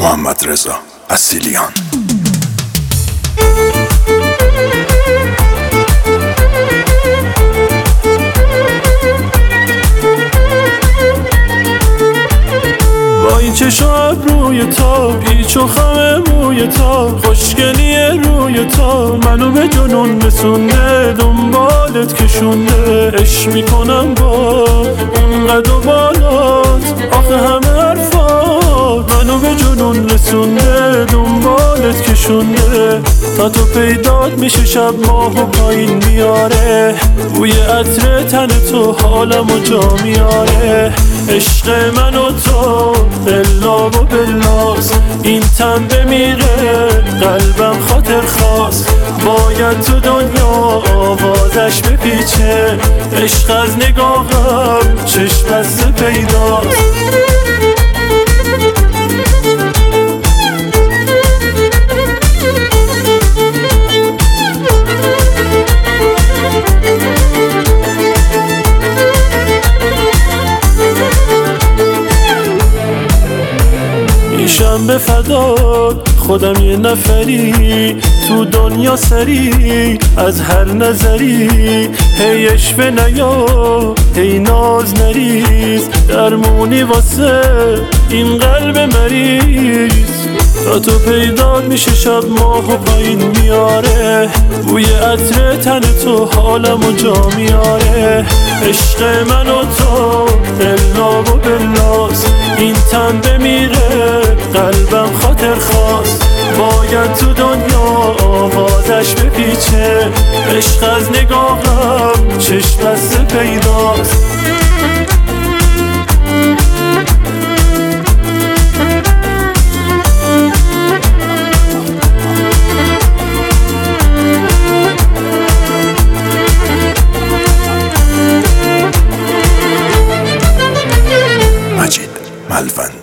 محمد رضا اصیلیان. این چشم روی تا پیچ و خم موی تا خوشگلی روی تا منو به جنون رسونده دنبالت کشونده عشق میکنم با اون قد و بالات آخه همه حرفات منو به جنون رسونده دنبالت کشونده تا تو پیدات میشه شب ماهو پایین میاره بوی عطر تن تو حالمو جا میاره عشق من و تو بلا و بلاس این تن بمیره قلبم خاطر خواست باید تو دنیا آوازش بپیچه عشق از نگاهم چشم بسته پیداست میشم به فدات خودم یه نفری تو دنیا سری از هر نظری هی اشوه نیا هی ناز نریز درمونی واسه این قلب مریض تا تو پیدات میشه شب ماهو پایین میاره بوی عطر تن تو حالمو جا میاره عشق من و تو بلا و بلاس این تن بمیره قلبم خاطر خواست باید تو دنیا آوازش بپیچه عشق از نگاهم چشم بسته پیداست مجید ملوند.